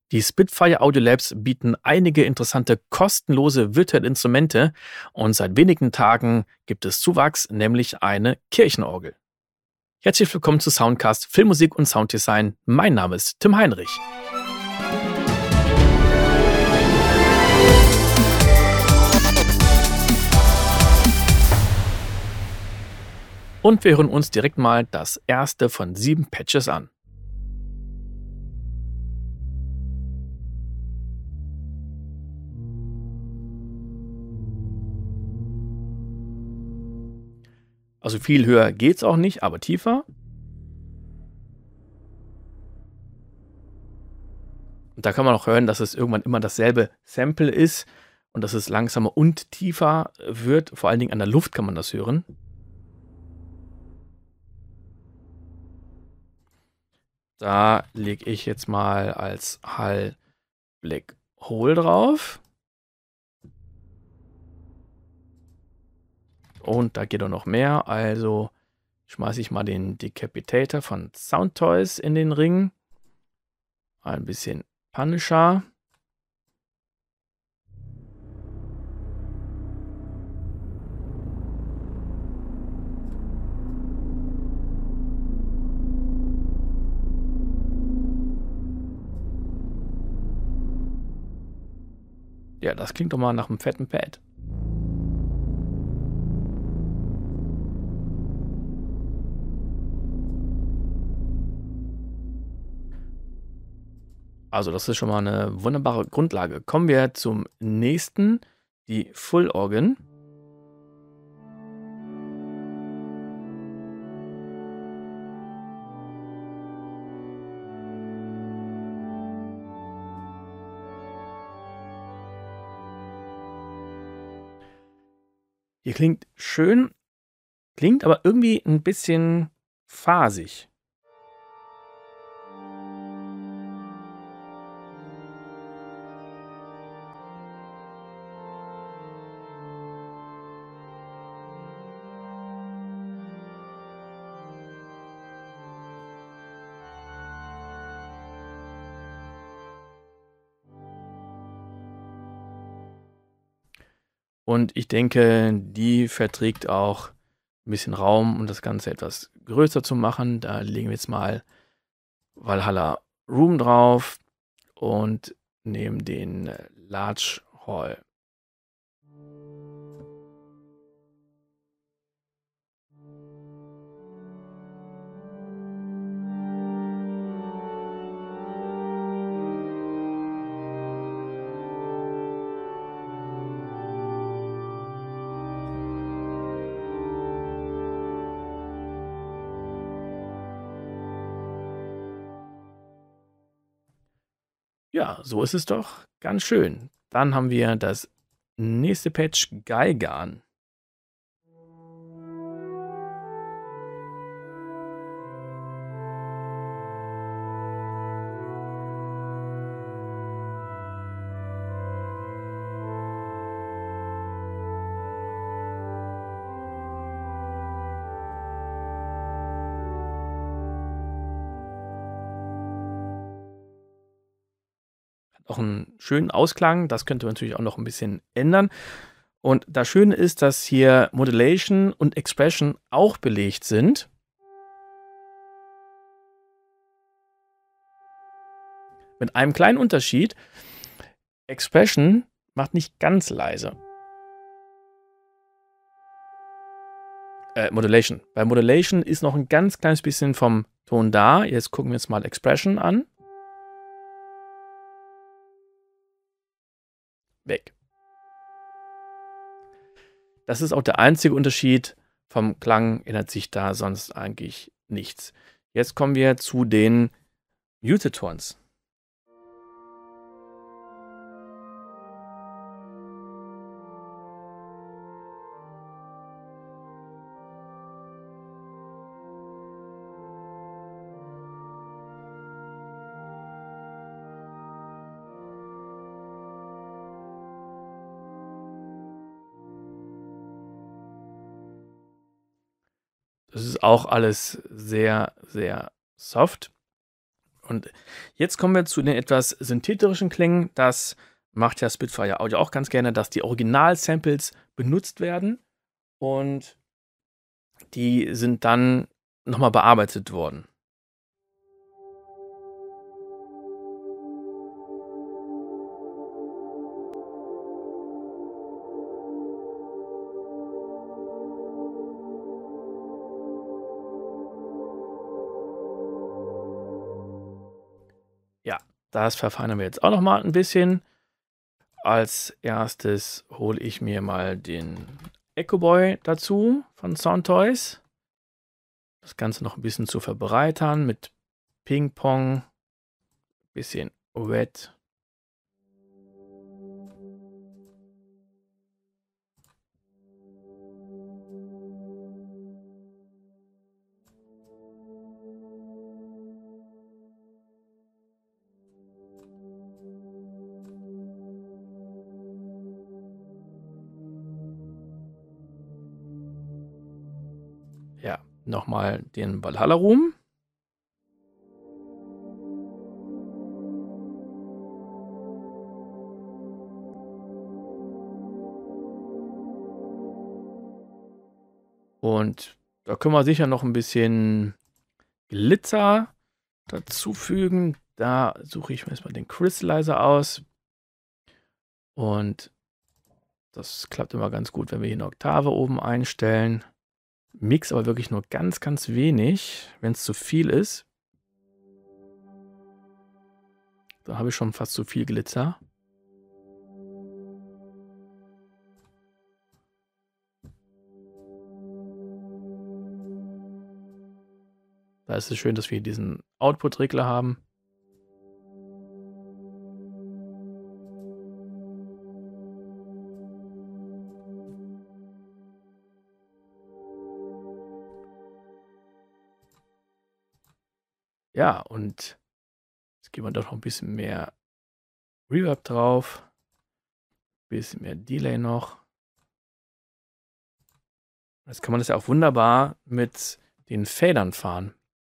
Die Spitfire Audio Labs bieten einige interessante kostenlose virtuelle Instrumente und seit wenigen Tagen gibt es Zuwachs, nämlich eine Kirchenorgel. Herzlich willkommen zu Soundcast Filmmusik und Sounddesign. Mein Name ist Tim Heinrich. Und wir hören uns direkt mal das erste von 7 Patches an. Also viel höher geht's auch nicht, aber tiefer. Und da kann man auch hören, dass es irgendwann immer dasselbe Sample ist und dass es langsamer und tiefer wird. Vor allen Dingen an der Luft kann man das hören. Da lege ich jetzt mal als Hall Black Hole drauf. Und da geht auch noch mehr. Also schmeiße ich mal den Decapitator von Soundtoys in den Ring. Ein bisschen Punisher. Ja, das klingt doch mal nach einem fetten Pad. Also das ist schon mal eine wunderbare Grundlage. Kommen wir zum nächsten, die Full Organ. Hier klingt schön, klingt aber irgendwie ein bisschen phasig. Und ich denke, die verträgt auch ein bisschen Raum, um das Ganze etwas größer zu machen. Da legen wir jetzt mal Valhalla Room drauf und nehmen den Large Hall. Ja, so ist es doch ganz schön. Dann haben wir das nächste Patch Geigan. Auch einen schönen Ausklang, das könnte man natürlich auch noch ein bisschen ändern. Und das Schöne ist, dass hier Modulation und Expression auch belegt sind. Mit einem kleinen Unterschied. Expression macht nicht ganz leise. Modulation. Bei Modulation ist noch ein ganz kleines bisschen vom Ton da. Jetzt gucken wir uns mal Expression an. Weg. Das ist auch der einzige Unterschied. Vom Klang ändert sich da sonst eigentlich nichts. Jetzt kommen wir zu den Muted Tones. Das ist auch alles sehr, sehr soft. Und jetzt kommen wir zu den etwas synthetischen Klängen. Das macht ja Spitfire Audio auch ganz gerne, dass die Original-Samples benutzt werden und die sind dann nochmal bearbeitet worden. Ja, das verfeinern wir jetzt auch nochmal ein bisschen. Als erstes hole ich mir mal den Echo Boy dazu von Soundtoys. Das Ganze noch ein bisschen zu verbreitern mit Ping Pong, bisschen Wet. Ja, nochmal den Valhalla Room. Und da können wir sicher noch ein bisschen Glitzer dazufügen. Da suche ich mir erstmal den Crystallizer aus. Und das klappt immer ganz gut, wenn wir hier eine Oktave oben einstellen. Mix aber wirklich nur ganz, ganz wenig, wenn es zu viel ist. Da habe ich schon fast zu viel Glitzer. Da ist es schön, dass wir diesen Output-Regler haben. Ja, und jetzt geben wir doch noch ein bisschen mehr Reverb drauf. Ein bisschen mehr Delay noch. Jetzt kann man das ja auch wunderbar mit den Fadern fahren.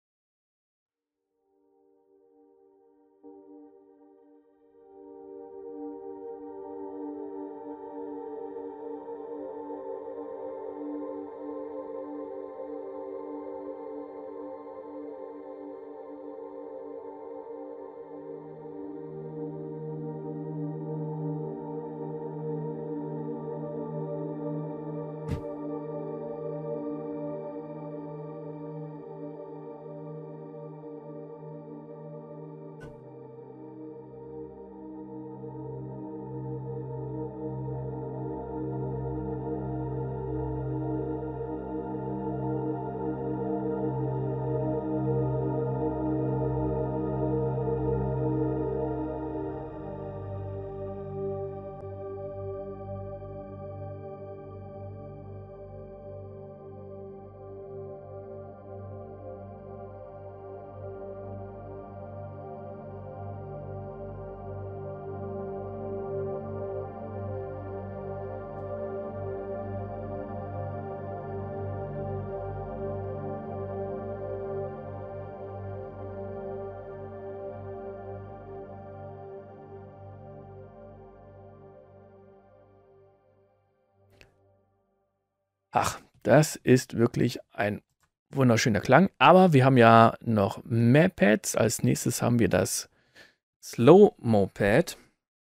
Ach, das ist wirklich ein wunderschöner Klang. Aber wir haben ja noch mehr Pads. Als nächstes haben wir das Slow-Mo Pad.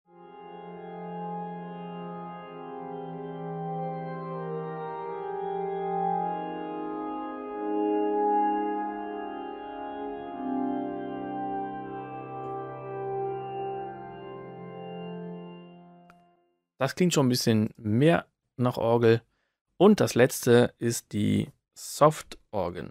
Das klingt schon ein bisschen mehr nach Orgel. Und das letzte ist die Soft Organ.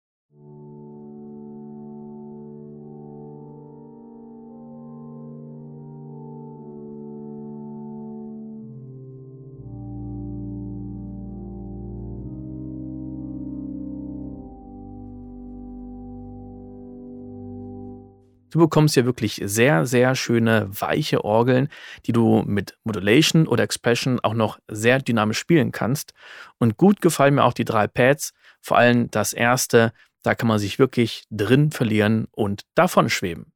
Du bekommst hier wirklich sehr, sehr schöne, weiche Orgeln, die du mit Modulation oder Expression auch noch sehr dynamisch spielen kannst. Und gut gefallen mir auch die 3 Pads, vor allem das erste, Da kann man sich wirklich drin verlieren und davon schweben.